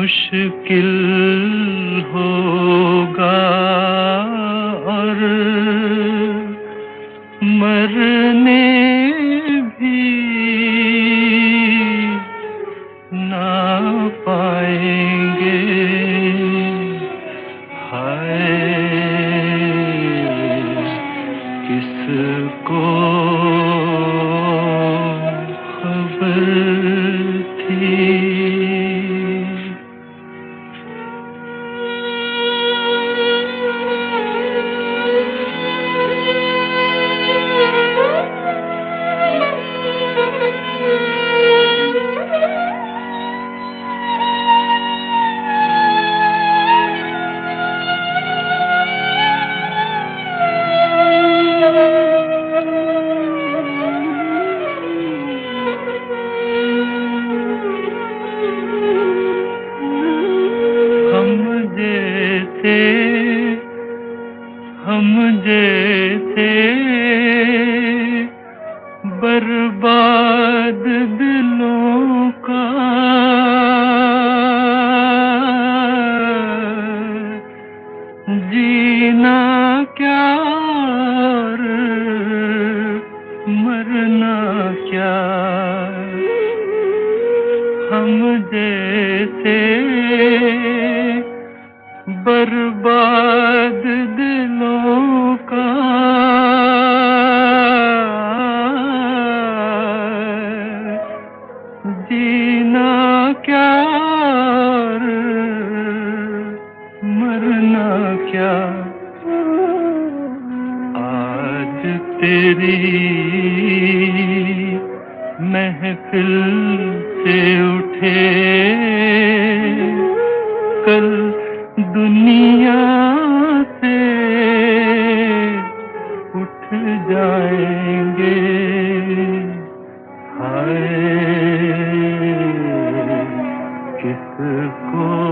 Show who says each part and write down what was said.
Speaker 1: मुश्किल होगा और मरने भी ना पाएंगे। हाय किसको खबर थी। हम जैसे बर्बाद दिलों का जीना क्या और मरना क्या। हम जैसे बर्बाद दिलों का जीना क्या और मरना क्या। आज तेरी महफिल से उठे कल दुनिया से उठ जाएंगे। हाय किसको